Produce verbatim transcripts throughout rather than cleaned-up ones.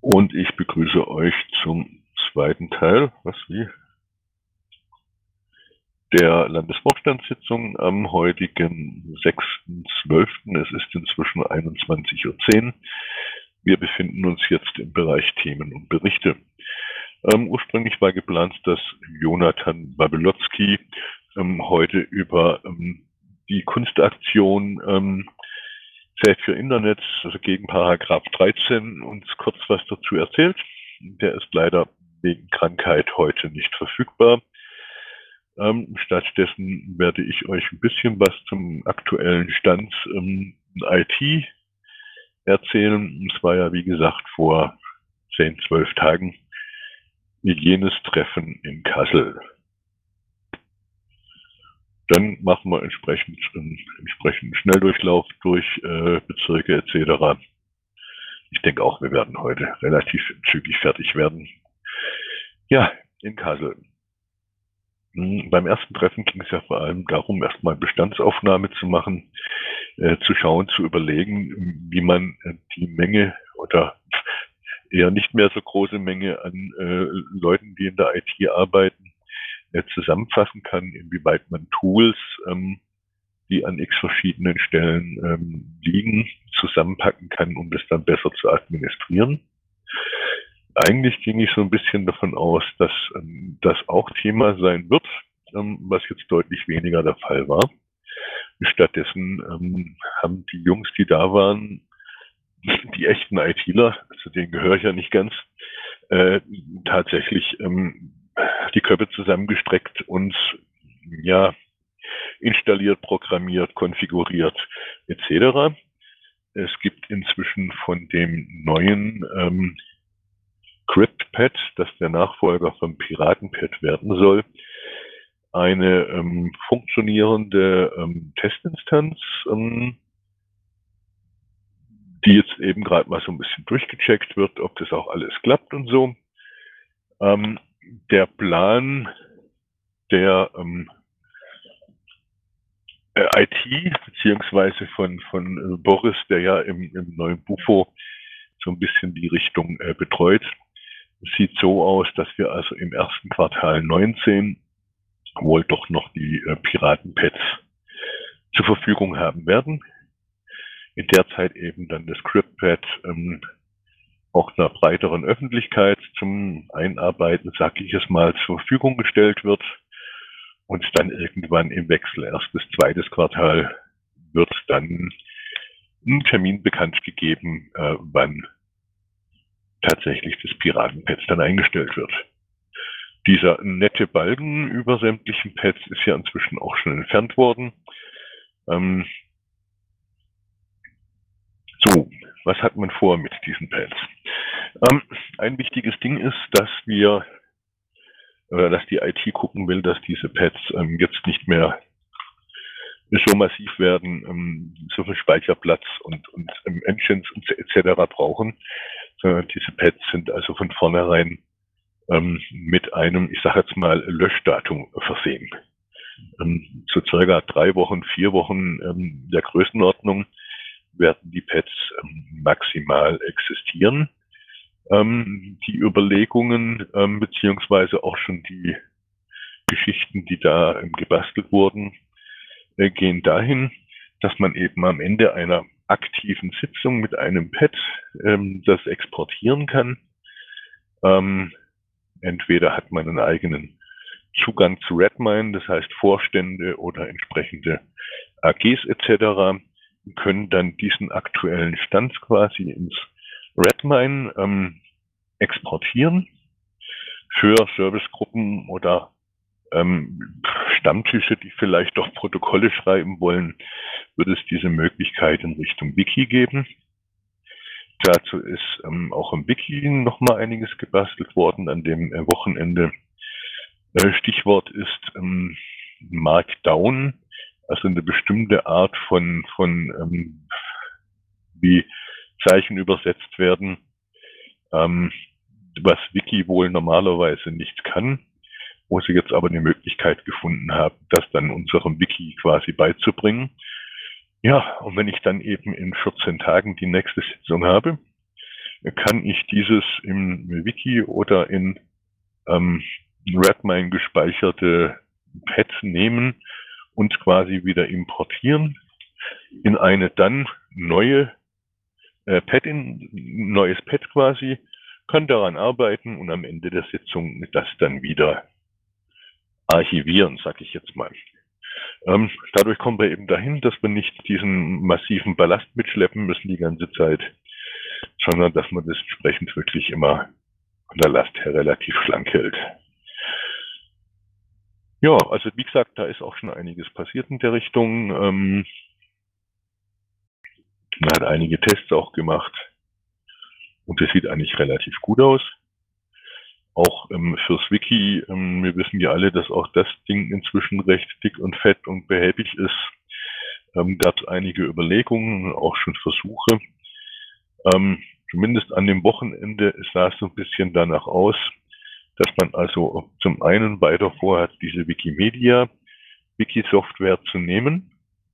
Und ich begrüße euch zum zweiten Teil, was wie? Der Landesvorstandssitzung am heutigen sechsten zwölften Es ist inzwischen einundzwanzig Uhr zehn. Wir befinden uns jetzt im Bereich Themen und Berichte. Ähm, ursprünglich war geplant, dass Jonathan Babelotzki ähm, heute über ähm, die Kunstaktion ähm, Safe für Internet, also gegen Paragraph dreizehn, uns kurz was dazu erzählt. Der ist leider wegen Krankheit heute nicht verfügbar. Ähm, stattdessen werde ich euch ein bisschen was zum aktuellen Stand ähm, I T erzählen. Es war ja, wie gesagt, vor zehn, zwölf Tagen jenes Treffen in Kassel. Dann machen wir entsprechend einen entsprechenden Schnelldurchlauf durch äh, Bezirke et cetera. Ich denke auch, wir werden heute relativ zügig fertig werden. Ja, in Kassel. Hm, beim ersten Treffen ging es ja vor allem darum, erstmal Bestandsaufnahme zu machen, äh, zu schauen, zu überlegen, wie man äh, die Menge oder eher nicht mehr so große Menge an äh, Leuten, die in der I T arbeiten, äh, zusammenfassen kann, inwieweit man Tools, ähm, die an x verschiedenen Stellen ähm, liegen, zusammenpacken kann, um das dann besser zu administrieren. Eigentlich ging ich so ein bisschen davon aus, dass ähm, das auch Thema sein wird, ähm, was jetzt deutlich weniger der Fall war. Stattdessen ähm, haben die Jungs, die da waren, die echten ITler, zu denen gehöre ich ja nicht ganz, äh, tatsächlich ähm, die Köpfe zusammengestreckt und ja installiert, programmiert, konfiguriert et cetera. Es gibt inzwischen von dem neuen ähm, CryptPad, das der Nachfolger vom PiratenPad werden soll, eine ähm, funktionierende ähm, Testinstanz, ähm, die jetzt eben gerade mal so ein bisschen durchgecheckt wird, ob das auch alles klappt und so. Ähm, der Plan der ähm, I T, beziehungsweise von, von äh, Boris, der ja im, im neuen Bufo so ein bisschen die Richtung äh, betreut, sieht so aus, dass wir also im ersten Quartal neunzehn wohl doch noch die äh, Piratenpads zur Verfügung haben werden. In der Zeit eben dann das CryptPad ähm, auch einer breiteren Öffentlichkeit zum Einarbeiten, sage ich es mal, zur Verfügung gestellt wird. Und dann irgendwann im Wechsel, erstes, zweites Quartal, wird dann ein Termin bekannt gegeben, äh, wann tatsächlich das Piratenpad dann eingestellt wird. Dieser nette Balken über sämtlichen Pads ist ja inzwischen auch schon entfernt worden. Ähm, so, was hat man vor mit diesen Pads? Ähm, ein wichtiges Ding ist, dass wir, oder dass die I T gucken will, dass diese Pads ähm, jetzt nicht mehr so massiv werden, ähm, so viel Speicherplatz und, und ähm, Engines und et cetera brauchen. Äh, diese Pads sind also von vornherein ähm, mit einem, ich sage jetzt mal, Löschdatum versehen. Ähm, so circa drei Wochen, vier Wochen ähm, der Größenordnung werden die Pads ähm, maximal existieren. Ähm, die Überlegungen ähm, beziehungsweise auch schon die Geschichten, die da ähm, gebastelt wurden, äh, gehen dahin, dass man eben am Ende einer aktiven Sitzung mit einem Pad ähm, das exportieren kann. Ähm, entweder hat man einen eigenen Zugang zu Redmine, das heißt Vorstände oder entsprechende A Gs et cetera können dann diesen aktuellen Stand quasi ins Redmine ähm, exportieren für Servicegruppen oder ähm, Stammtische, die vielleicht doch Protokolle schreiben wollen, wird es diese Möglichkeit in Richtung Wiki geben. Dazu ist ähm, auch im Wiki nochmal einiges gebastelt worden an dem äh, Wochenende. Äh, Stichwort ist ähm, Markdown, also eine bestimmte Art von, von ähm, wie Zeichen übersetzt werden, ähm, was Wiki wohl normalerweise nicht kann, wo sie jetzt aber eine Möglichkeit gefunden haben, das dann unserem Wiki quasi beizubringen. Ja, und wenn ich dann eben in vierzehn Tagen die nächste Sitzung habe, kann ich dieses im Wiki oder in ähm, Redmine gespeicherte Pad nehmen und quasi wieder importieren in eine dann neue äh, Pad, in neues Pad quasi, kann daran arbeiten und am Ende der Sitzung das dann wieder archivieren, sag ich jetzt mal. Ähm, dadurch kommen wir eben dahin, dass wir nicht diesen massiven Ballast mitschleppen müssen die ganze Zeit, sondern dass man das entsprechend wirklich immer von der Last her relativ schlank hält. Ja, also wie gesagt, da ist auch schon einiges passiert in der Richtung. Ähm, man hat einige Tests auch gemacht und das sieht eigentlich relativ gut aus. Auch ähm, fürs Wiki, ähm, wir wissen ja alle, dass auch das Ding inzwischen recht dick und fett und behäbig ist. Ähm, gab es einige Überlegungen, auch schon Versuche. Ähm, zumindest an dem Wochenende sah es so ein bisschen danach aus, dass man also zum einen weiter vorhat, diese Wikimedia Wiki-Software zu nehmen,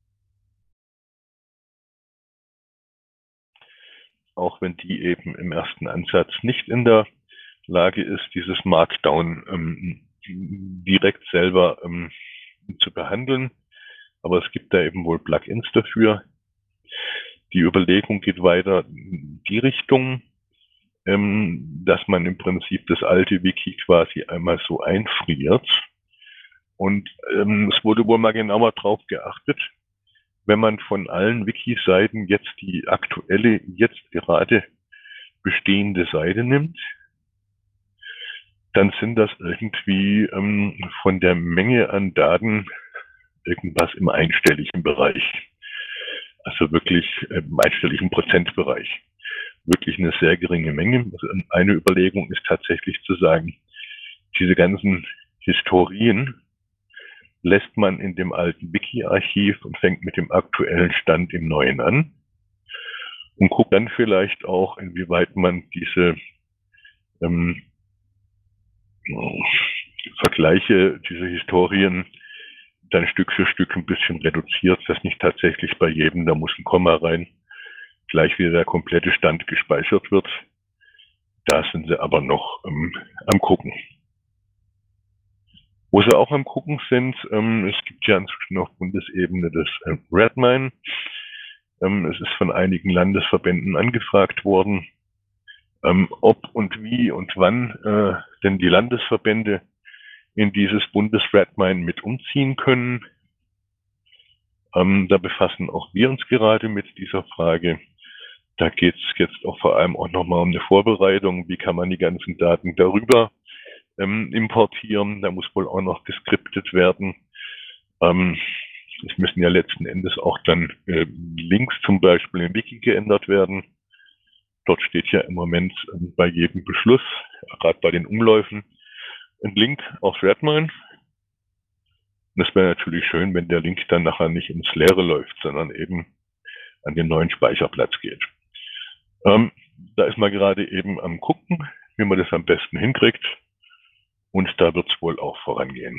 auch wenn die eben im ersten Ansatz nicht in der Lage ist, dieses Markdown ähm, direkt selber ähm, zu behandeln. Aber es gibt da eben wohl Plugins dafür. Die Überlegung geht weiter in die Richtung, ähm, dass man im Prinzip das alte Wiki quasi einmal so einfriert. Und ähm, es wurde wohl mal genauer drauf geachtet, wenn man von allen Wiki-Seiten jetzt die aktuelle, jetzt gerade bestehende Seite nimmt, dann sind das irgendwie ähm, von der Menge an Daten irgendwas im einstelligen Bereich. Also wirklich im einstelligen Prozentbereich. Wirklich eine sehr geringe Menge. Also eine Überlegung ist tatsächlich zu sagen, diese ganzen Historien lässt man in dem alten Wiki-Archiv und fängt mit dem aktuellen Stand im neuen an und guckt dann vielleicht auch, inwieweit man diese ähm, Vergleiche, diese Historien dann Stück für Stück ein bisschen reduziert, dass nicht tatsächlich bei jedem, da muss ein Komma rein, gleich wieder der komplette Stand gespeichert wird. Da sind sie aber noch ähm, am Gucken. Wo sie auch am Gucken sind, ähm, es gibt ja inzwischen auf Bundesebene das äh, Redmine. Ähm, es ist von einigen Landesverbänden angefragt worden, ähm, ob und wie und wann äh, denn die Landesverbände in dieses Bundes-Redmine mit umziehen können. Ähm, da befassen auch wir uns gerade mit dieser Frage. Da geht es jetzt auch vor allem auch nochmal um eine Vorbereitung. Wie kann man die ganzen Daten darüber ähm, importieren? Da muss wohl auch noch geskriptet werden. Ähm, es müssen ja letzten Endes auch dann äh, Links zum Beispiel im Wiki geändert werden. Dort steht ja im Moment ähm, bei jedem Beschluss, gerade bei den Umläufen, ein Link auf Redmine. Und es wäre natürlich schön, wenn der Link dann nachher nicht ins Leere läuft, sondern eben an den neuen Speicherplatz geht. Ähm, da ist man gerade eben am gucken, wie man das am besten hinkriegt. Und da wird es wohl auch vorangehen.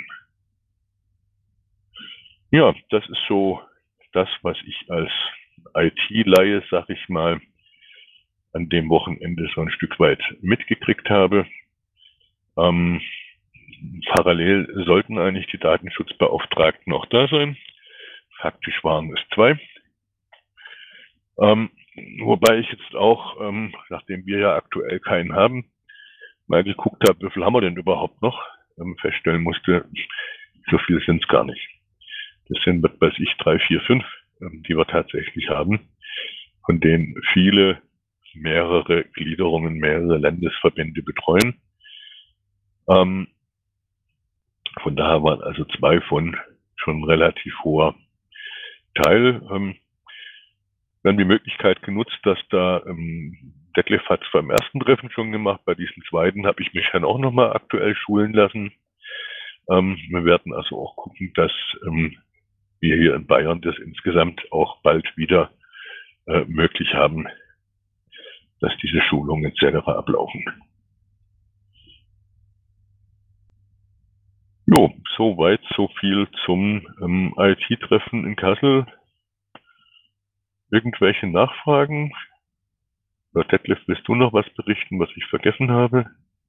Ja, das ist so das, was ich als I T-Laie, sag ich mal, an dem Wochenende so ein Stück weit mitgekriegt habe. Ähm, parallel sollten eigentlich die Datenschutzbeauftragten auch da sein. Faktisch waren es zwei. Ähm, wobei ich jetzt auch, ähm, nachdem wir ja aktuell keinen haben, mal geguckt habe, wie viel haben wir denn überhaupt noch, ähm, feststellen musste, so viel sind es gar nicht. Das sind, was weiß ich, drei, vier, fünf, ähm, die wir tatsächlich haben, von denen viele mehrere Gliederungen, mehrere Landesverbände betreuen. Ähm, von daher waren also zwei von schon relativ hoher Teil. Ähm, wir haben die Möglichkeit genutzt, dass da ähm, Detlef hat es beim ersten Treffen schon gemacht, bei diesem zweiten habe ich mich dann auch nochmal aktuell schulen lassen. Ähm, wir werden also auch gucken, dass ähm, wir hier in Bayern das insgesamt auch bald wieder äh, möglich haben, dass diese Schulungen et cetera ablaufen. Jo, soweit, so viel zum ähm, I T-Treffen in Kassel. Irgendwelche Nachfragen? Detlef, willst du noch was berichten, was ich vergessen habe?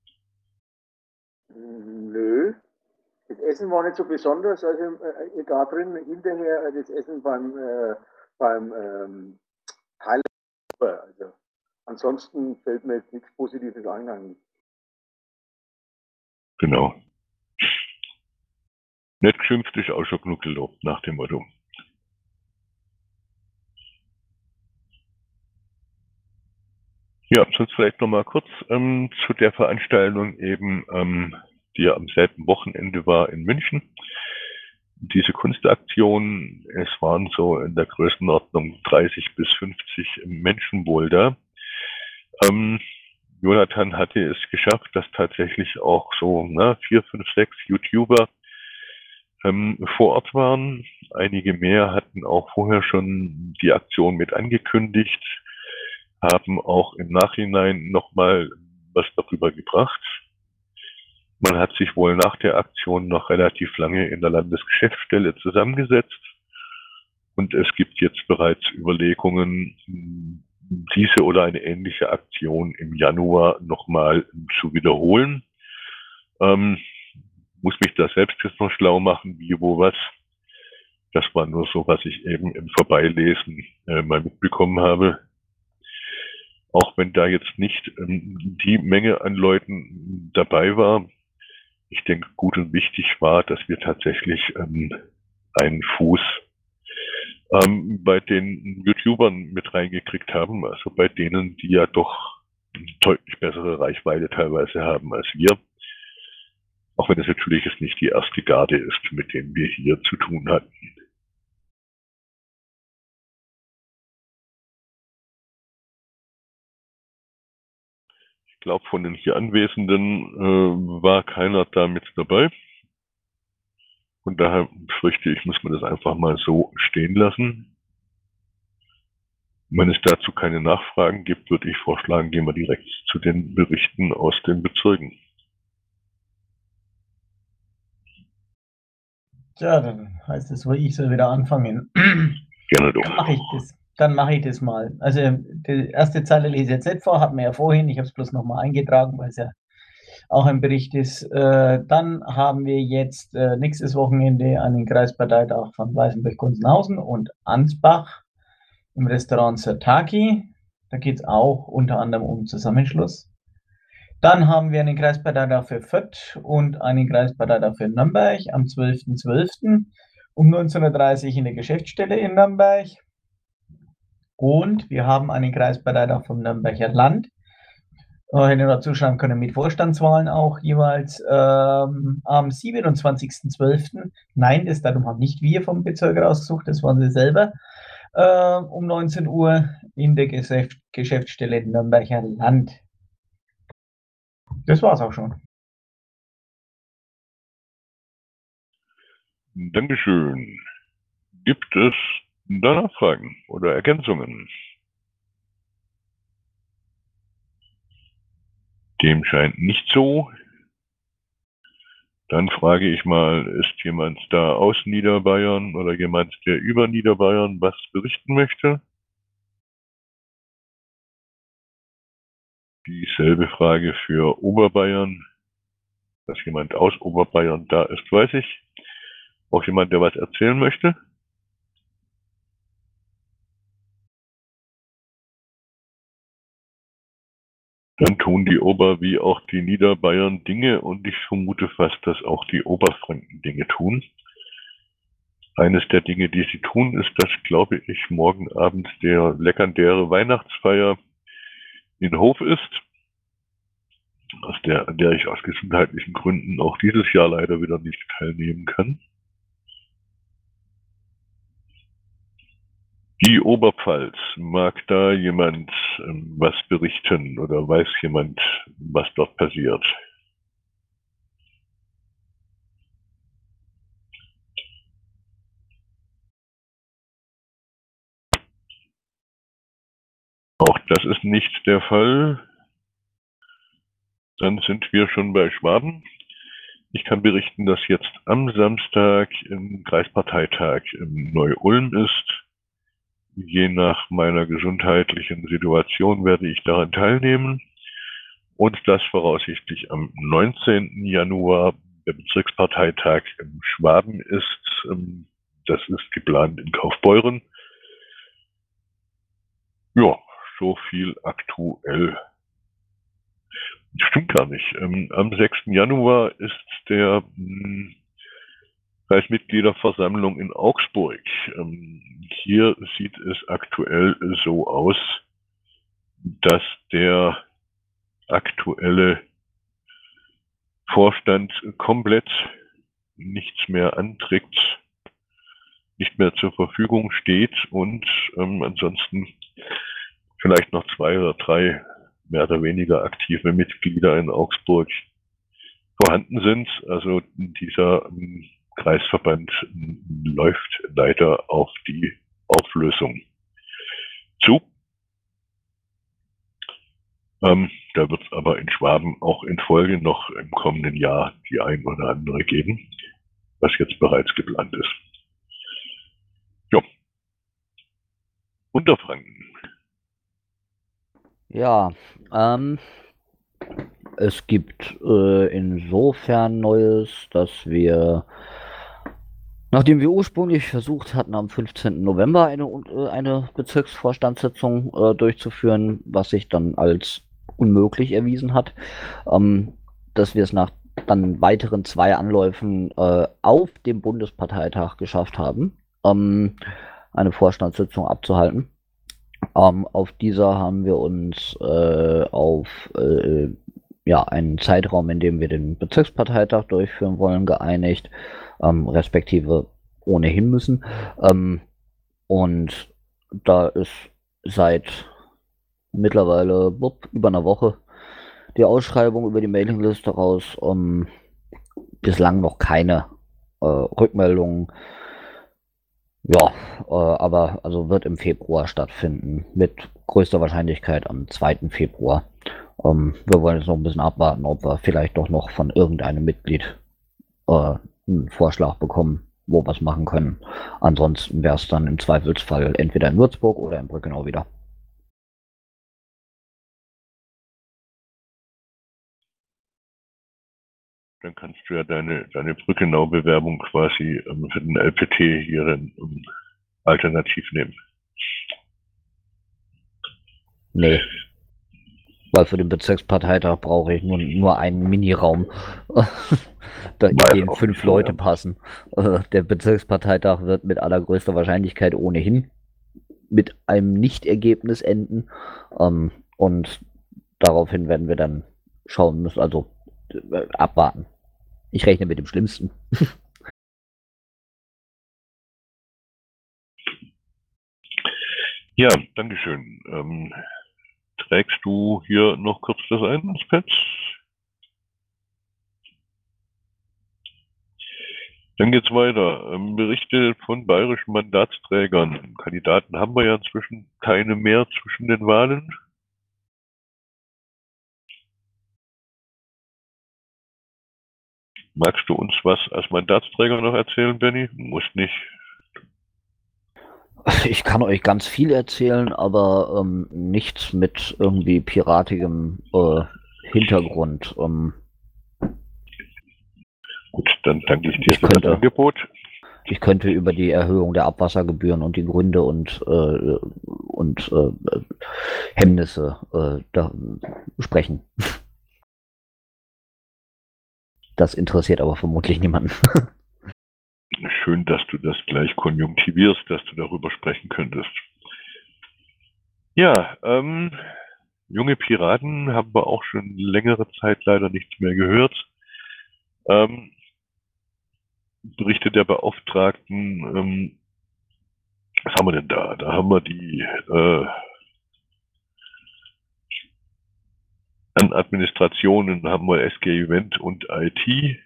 Nö. Das Essen war nicht so besonders, also äh, da drin hinterher äh, das Essen beim, äh, beim ähm, Highlight. Also ansonsten fällt mir jetzt nichts Positives ein. Genau. Nicht geschimpft ist auch schon genug gelobt, nach dem Motto. Ja, sonst vielleicht noch mal kurz ähm, zu der Veranstaltung eben, ähm, die ja am selben Wochenende war in München. Diese Kunstaktion, es waren so in der Größenordnung dreißig bis fünfzig Menschen wohl da. Ähm, Jonathan hatte es geschafft, dass tatsächlich auch so na, vier, fünf, sechs YouTuber ähm, vor Ort waren. Einige mehr hatten auch vorher schon die Aktion mit angekündigt, haben auch im Nachhinein nochmal was darüber gebracht. Man hat sich wohl nach der Aktion noch relativ lange in der Landesgeschäftsstelle zusammengesetzt und es gibt jetzt bereits Überlegungen, diese oder eine ähnliche Aktion im Januar nochmal zu wiederholen. Ähm, muss mich da selbst jetzt noch schlau machen, wie, wo, was. Das war nur so, was ich eben im Vorbeilesen äh, mal mitbekommen habe. Auch wenn da jetzt nicht ähm, die Menge an Leuten dabei war. Ich denke, gut und wichtig war, dass wir tatsächlich ähm, einen Fuß ähm, bei den YouTubern mit reingekriegt haben, also bei denen, die ja doch deutlich bessere Reichweite teilweise haben als wir. Auch wenn es natürlich jetzt nicht die erste Garde ist, mit denen wir hier zu tun hatten. Ich glaube, von den hier Anwesenden äh, war keiner da mit dabei. Und daher fürchte ich, muss man das einfach mal so stehen lassen. Wenn es dazu keine Nachfragen gibt, würde ich vorschlagen, gehen wir direkt zu den Berichten aus den Bezirken. Ja, dann heißt es wohl, ich soll wieder anfangen. Gerne doch. Dann mache ich das. Dann mache ich das mal. Also die erste Zeile lese ich jetzt nicht vor, hatten wir ja vorhin. Ich habe es bloß nochmal eingetragen, weil es ja auch ein Bericht ist. Äh, dann haben wir jetzt äh, nächstes Wochenende einen Kreisparteitag von Weißenburg-Gunzenhausen und Ansbach im Restaurant Sirtaki. Da geht es auch unter anderem um Zusammenschluss. Dann haben wir einen Kreisparteitag für Fürth und einen Kreisparteitag für Nürnberg am zwölften zwölften um neunzehn Uhr dreißig in der Geschäftsstelle in Nürnberg. Und wir haben einen Kreisparteitag vom Nürnberger Land. Wenn ihr dazu schreiben können, mit Vorstandswahlen auch jeweils ähm, am siebenundzwanzigsten zwölften Nein, das Datum haben nicht wir vom Bezirk rausgesucht, das waren sie selber. Äh, um neunzehn Uhr in der Geschäft Geschäftsstelle Nürnberger Land. Das war's auch schon. Dankeschön. Gibt es da Nachfragen oder Ergänzungen? Dem scheint nicht so. Dann frage ich mal, ist jemand da aus Niederbayern oder jemand, der über Niederbayern was berichten möchte? Dieselbe Frage für Oberbayern. Dass jemand aus Oberbayern da ist, weiß ich. Auch jemand, der was erzählen möchte? Dann tun die Ober- wie auch die Niederbayern Dinge und ich vermute fast, dass auch die Oberfranken Dinge tun. Eines der Dinge, die sie tun, ist, dass, glaube ich, morgen Abend der legendäre Weihnachtsfeier in Hof ist, aus der, an der ich aus gesundheitlichen Gründen auch dieses Jahr leider wieder nicht teilnehmen kann. Die Oberpfalz, mag da jemand ähm, was berichten oder weiß jemand, was dort passiert? Auch das ist nicht der Fall. Dann sind wir schon bei Schwaben. Ich kann berichten, dass jetzt am Samstag im Kreisparteitag in Neu-Ulm ist. je nach meiner gesundheitlichen Situation werde ich daran teilnehmen. Und das voraussichtlich am neunzehnten Januar der Bezirksparteitag in Schwaben ist. Das ist geplant in Kaufbeuren. Ja, so viel aktuell. Stimmt gar nicht. Am sechsten Januar ist der Kreismitgliederversammlung in Augsburg. Hier sieht es aktuell so aus, dass der aktuelle Vorstand komplett nichts mehr anträgt, nicht mehr zur Verfügung steht und ähm, ansonsten vielleicht noch zwei oder drei mehr oder weniger aktive Mitglieder in Augsburg vorhanden sind. Also dieser ähm, Kreisverband ähm, läuft leider auf die Auflösung zu. Ähm, da wird es aber in Schwaben auch in Folge noch im kommenden Jahr die ein oder andere geben, was jetzt bereits geplant ist. Ja. Unterfranken. Ja, ähm, es gibt äh, insofern Neues, dass wir, nachdem wir ursprünglich versucht hatten, am fünfzehnten November eine, äh, eine Bezirksvorstandssitzung äh, durchzuführen, was sich dann als unmöglich erwiesen hat, ähm, dass wir es nach dann weiteren zwei Anläufen äh, auf dem Bundesparteitag geschafft haben, ähm, eine Vorstandssitzung abzuhalten. Ähm, auf dieser haben wir uns äh, auf äh, ja, einen Zeitraum, in dem wir den Bezirksparteitag durchführen wollen, geeinigt, ähm, respektive ohnehin müssen. Ähm, und da ist seit mittlerweile bup, über einer Woche die Ausschreibung über die Mailingliste raus. Um, bislang noch keine äh, Rückmeldungen. Ja, äh, aber also wird im Februar stattfinden, mit größter Wahrscheinlichkeit am zweiten Februar. Ähm, wir wollen jetzt noch ein bisschen abwarten, ob wir vielleicht doch noch von irgendeinem Mitglied äh, einen Vorschlag bekommen, wo wir es machen können. Ansonsten wäre es dann im Zweifelsfall entweder in Würzburg oder in Brückenau wieder. Dann kannst du ja deine, deine Brückenau-Bewerbung quasi ähm, für den L P T hier dann, um, alternativ nehmen. Nee. Weil für den Bezirksparteitag brauche ich nur, nur einen Miniraum, da in den fünf Leute passen. Äh, der Bezirksparteitag wird mit allergrößter Wahrscheinlichkeit ohnehin mit einem Nichtergebnis enden. Ähm, und daraufhin werden wir dann schauen müssen, also äh, abwarten. Ich rechne mit dem Schlimmsten. Ja, dankeschön. Ähm, trägst du hier noch kurz das ein, das Pad? Dann geht's weiter. Ähm, Berichte von bayerischen Mandatsträgern. Kandidaten haben wir ja inzwischen keine mehr zwischen den Wahlen. Magst du uns was als Mandatsträger noch erzählen, Benny? Muss nicht. Ich kann euch ganz viel erzählen, aber ähm, nichts mit irgendwie piratigem äh, Hintergrund. Ähm, Gut, dann danke ich dir ich für könnte, das Angebot. Ich könnte über die Erhöhung der Abwassergebühren und die Gründe und, äh, und äh, Hemmnisse äh, da sprechen. Das interessiert aber vermutlich niemanden. Schön, dass du das gleich konjunktivierst, dass du darüber sprechen könntest. Ja, ähm, junge Piraten haben wir auch schon längere Zeit leider nichts mehr gehört. Ähm, Berichte der Beauftragten, ähm, was haben wir denn da? Da haben wir die äh, an Administrationen haben wir S G Event und I T.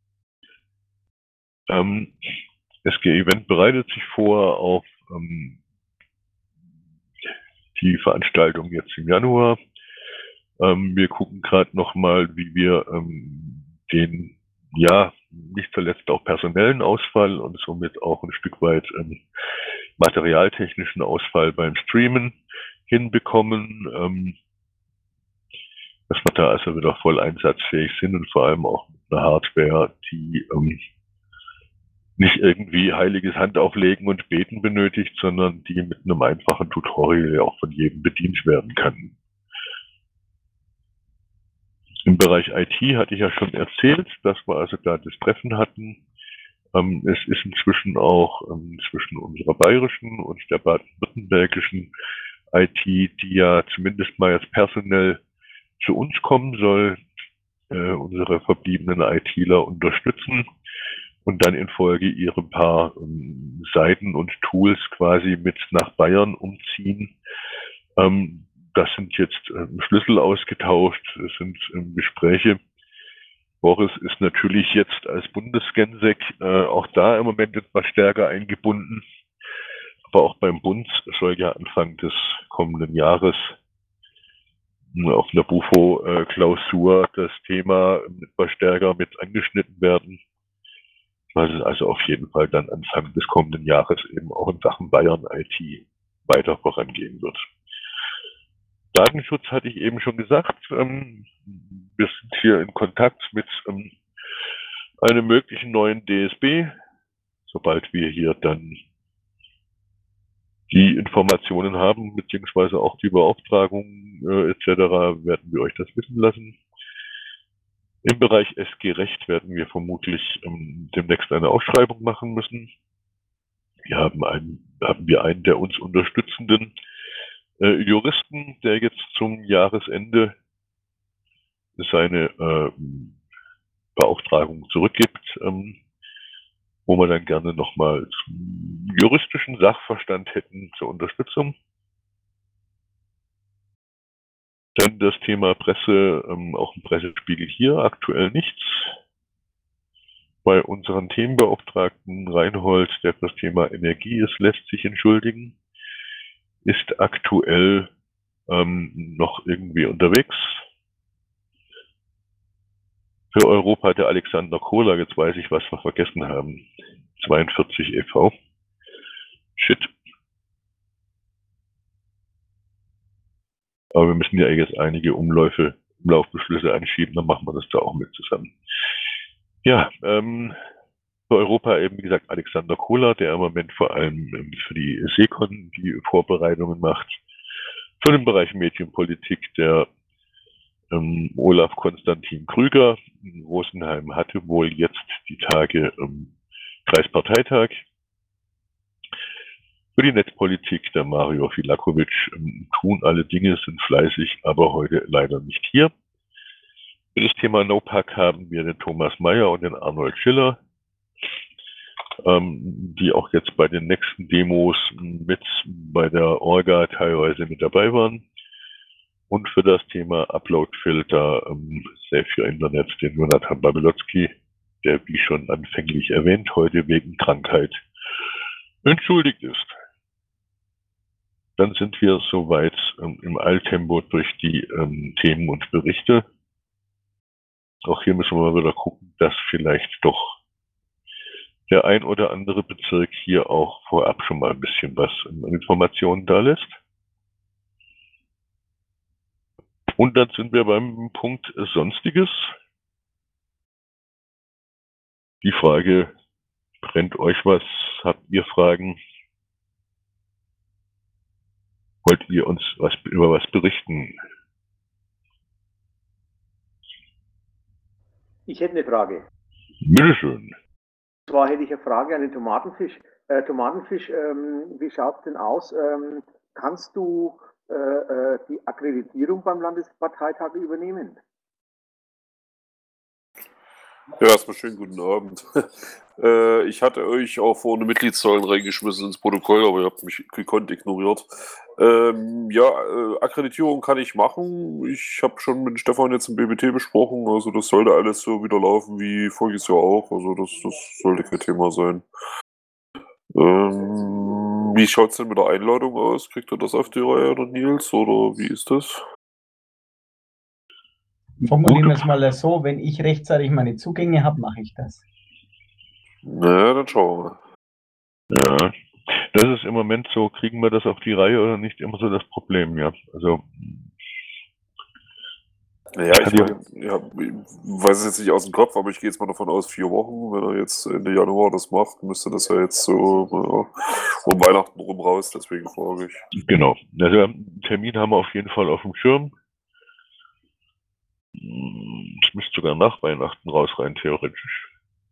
Ähm, S G Event bereitet sich vor auf ähm, die Veranstaltung jetzt im Januar. Ähm, wir gucken gerade nochmal, wie wir ähm, den, ja, nicht zuletzt auch personellen Ausfall und somit auch ein Stück weit ähm, materialtechnischen Ausfall beim Streamen hinbekommen, ähm, dass wir da also wieder voll einsatzfähig sind und vor allem auch mit einer Hardware, die ähm, nicht irgendwie heiliges Handauflegen und Beten benötigt, sondern die mit einem einfachen Tutorial auch von jedem bedient werden kann. Im Bereich I T hatte ich ja schon erzählt, dass wir also da das Treffen hatten. Ähm, es ist inzwischen auch ähm, zwischen unserer bayerischen und der baden-württembergischen I T, die ja zumindest mal jetzt personell zu uns kommen soll, äh, unsere verbliebenen ITler unterstützen und dann in Folge ihre paar ähm, Seiten und Tools quasi mit nach Bayern umziehen. Ähm, das sind jetzt ähm, Schlüssel ausgetauscht, es sind ähm, Gespräche. Boris ist natürlich jetzt als Bundesgensec äh, auch da im Moment etwas stärker eingebunden. Aber auch beim Bund soll ja Anfang des kommenden Jahres auf einer Bufo-Klausur das Thema etwas stärker mit angeschnitten werden. Was es also auf jeden Fall dann Anfang des kommenden Jahres eben auch in Sachen Bayern I T weiter vorangehen wird. Datenschutz hatte ich eben schon gesagt. Ähm, wir sind hier in Kontakt mit ähm, einem möglichen neuen D S B. Sobald wir hier dann die Informationen haben, beziehungsweise auch die Beauftragung äh, et cetera, werden wir euch das wissen lassen. Im Bereich S G-Recht werden wir vermutlich ähm, demnächst eine Ausschreibung machen müssen. Wir haben einen, haben wir einen der uns unterstützenden äh, Juristen, der jetzt zum Jahresende seine äh, Beauftragung zurückgibt, ähm, wo wir dann gerne nochmal zum juristischen Sachverstand hätten zur Unterstützung. Dann das Thema Presse, ähm, auch im Pressespiegel hier, aktuell nichts. Bei unseren Themenbeauftragten Reinhold, der für das Thema Energie ist, lässt sich entschuldigen, ist aktuell ähm, noch irgendwie unterwegs. Für Europa der Alexander Kohler, jetzt weiß ich, was wir vergessen haben. zweiundvierzig e V. Shit. Aber wir müssen ja jetzt einige Umläufe, Umlaufbeschlüsse anschieben, dann machen wir das da auch mit zusammen. Ja, ähm, für Europa eben, wie gesagt, Alexander Kohler, der im Moment vor allem ähm, für die Seekon die Vorbereitungen macht. Für den Bereich Medienpolitik der ähm, Olaf Konstantin Krüger in Rosenheim hatte wohl jetzt die Tage ähm, Kreisparteitag. Für die Netzpolitik der Mario Filakovic, ähm, tun alle Dinge, sind fleißig, aber heute leider nicht hier. Für das Thema NoPac haben wir den Thomas Mayer und den Arnold Schiller, ähm, die auch jetzt bei den nächsten Demos mit bei der Orga teilweise mit dabei waren. Und für das Thema Uploadfilter ähm, Save Your Internet den Jonathan Babelotzki, der wie schon anfänglich erwähnt, heute wegen Krankheit entschuldigt ist. Dann sind wir soweit ähm, im Eiltempo durch die ähm, Themen und Berichte. Auch hier müssen wir mal wieder gucken, dass vielleicht doch der ein oder andere Bezirk hier auch vorab schon mal ein bisschen was an Informationen da lässt. Und dann sind wir beim Punkt Sonstiges. Die Frage, brennt euch was? Habt ihr Fragen? Wollt ihr uns was über was berichten? Ich hätte eine Frage. Bitteschön. Und zwar hätte ich eine Frage an den Tomatenfisch. Äh, Tomatenfisch, ähm, wie schaut es denn aus? Ähm, kannst du äh, äh, die Akkreditierung beim Landesparteitag übernehmen? Ja, erstmal schönen guten Abend. äh, ich hatte euch auch vorne Mitgliedszahlen reingeschmissen ins Protokoll, aber ihr habt mich gekonnt ignoriert. Ähm, ja, äh, Akkreditierung kann ich machen. Ich habe schon mit Stefan jetzt im B B T besprochen, also das sollte alles so wieder laufen wie voriges Jahr auch, also das, das sollte kein Thema sein. Ähm, wie schaut es denn mit der Einladung aus? Kriegt ihr das auf die Reihe, oder Nils, oder wie ist das? Formulieren wir es mal so, wenn ich rechtzeitig meine Zugänge habe, mache ich das. Na, dann schauen wir. Ja, Das ist im Moment so, kriegen wir das auf die Reihe oder nicht, immer so das Problem, ja. Also, Ja, ich meine, ja, ich weiß es jetzt nicht aus dem Kopf, aber ich gehe jetzt mal davon aus, vier Wochen, wenn er jetzt Ende Januar das macht, müsste das ja jetzt so ja, um Weihnachten rum raus, deswegen frage ich. Genau. Also, einen Termin haben wir auf jeden Fall auf dem Schirm. Es müsste sogar nach Weihnachten raus, rein theoretisch.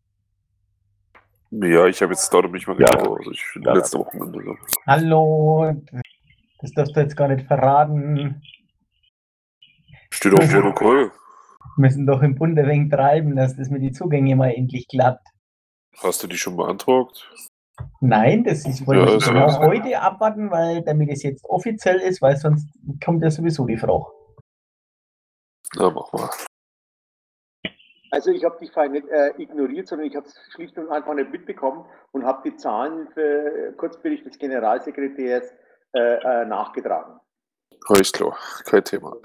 Ja, ich habe jetzt das Datum nicht mehr Ja. genau, also ich Ja. letzte Wochenende. So. Hallo, das darfst du jetzt gar nicht verraten. Steht auf dem Protokoll. Wir müssen doch im Bund ein wenig treiben, dass das mit den Zugängen mal endlich klappt. Hast du die schon beantragt? Nein, das ist, wollte Ja, ich ist genau ja- heute abwarten, weil damit es jetzt offiziell ist, weil sonst kommt ja sowieso die Frage. Na, mach mal. Also ich habe dich vorhin nicht äh, ignoriert, sondern ich habe es schlicht und einfach nicht mitbekommen und habe die Zahlen für Kurzbericht des Generalsekretärs äh, äh, nachgetragen. Alles klar, kein Thema.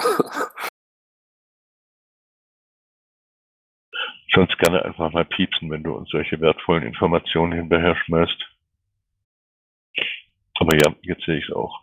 Sonst gerne einfach mal piepsen, wenn du uns solche wertvollen Informationen hinterher schmeißt. Aber ja, jetzt sehe ich es auch.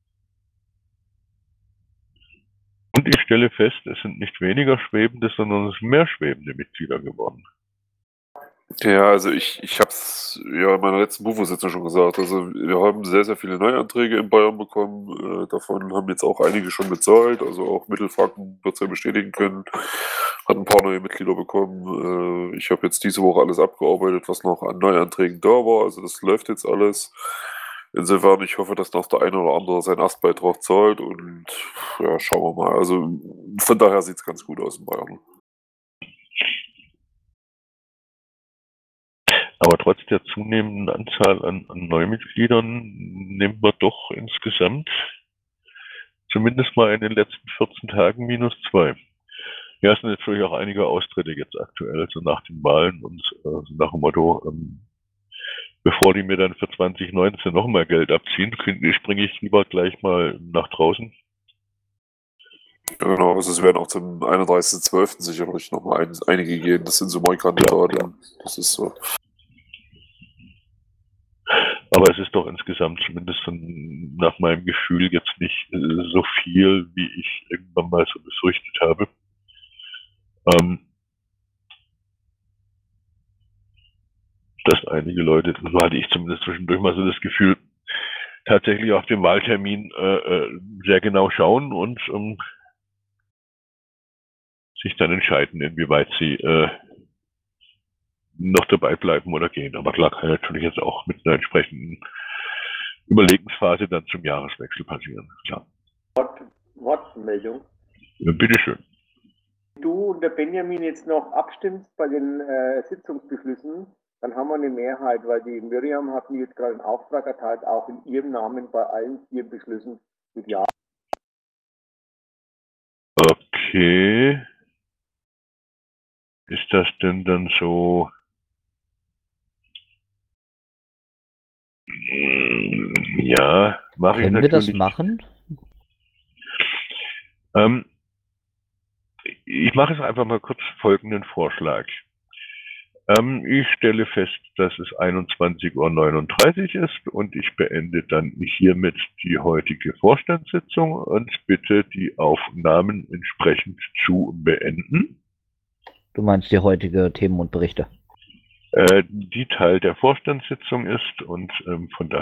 Und ich stelle fest, es sind nicht weniger schwebende, sondern es sind mehr schwebende Mitglieder geworden. Ja, also ich, ich habe es ja in meiner letzten Bufo-Sitzung schon gesagt. Also wir haben sehr, sehr viele Neuanträge in Bayern bekommen. Äh, davon haben jetzt auch einige schon bezahlt. Also auch Mittelfranken wird es ja bestätigen können. Hat ein paar neue Mitglieder bekommen. Äh, ich habe jetzt diese Woche alles abgearbeitet, was noch an Neuanträgen da war. Also das läuft jetzt alles. Insofern, ich hoffe, dass noch der eine oder andere seinen Erstbeitrag zahlt. Und ja, schauen wir mal. Also von daher sieht es ganz gut aus in Bayern. Aber trotz der zunehmenden Anzahl an, an Neumitgliedern nehmen wir doch insgesamt zumindest mal in den letzten vierzehn Tagen minus zwei. Ja, es sind natürlich auch einige Austritte jetzt aktuell, so nach den Wahlen und äh, so nach dem Motto, ähm, bevor die mir dann für zwanzig neunzehn nochmal Geld abziehen, springe ich lieber gleich mal nach draußen. Ja, genau, also es werden auch zum einunddreißigsten zwölften sicherlich nochmal ein, einige gehen. Das sind so Neukandidaten. Ja, ja. Das ist so. Aber es ist doch insgesamt zumindest von, nach meinem Gefühl jetzt nicht äh, so viel, wie ich irgendwann mal so befürchtet habe. Ähm, dass einige Leute, so hatte ich zumindest zwischendurch mal so das Gefühl, tatsächlich auf den Wahltermin äh, äh, sehr genau schauen und ähm, sich dann entscheiden, inwieweit sie äh, noch dabei bleiben oder gehen. Aber klar, kann natürlich jetzt auch mit einer entsprechenden Überlegensphase dann zum Jahreswechsel passieren. Klar. Wort, Wortmeldung. Ja, bitteschön. Wenn du und der Benjamin jetzt noch abstimmst bei den äh, Sitzungsbeschlüssen, dann haben wir eine Mehrheit, weil die Miriam hat mir jetzt gerade einen Auftrag erteilt, auch in ihrem Namen bei allen vier Beschlüssen mit Ja. Okay. Ist das denn dann so? Ja, mache ich Können wir natürlich. das machen? Ähm, ich mache es einfach mal kurz folgenden Vorschlag. Ähm, ich stelle fest, dass es einundzwanzig Uhr neununddreißig ist und ich beende dann hiermit die heutige Vorstandssitzung und bitte die Aufnahmen entsprechend zu beenden. Du meinst die heutige Themen und Berichte? Äh, die Teil der Vorstandssitzung ist und ähm, von daher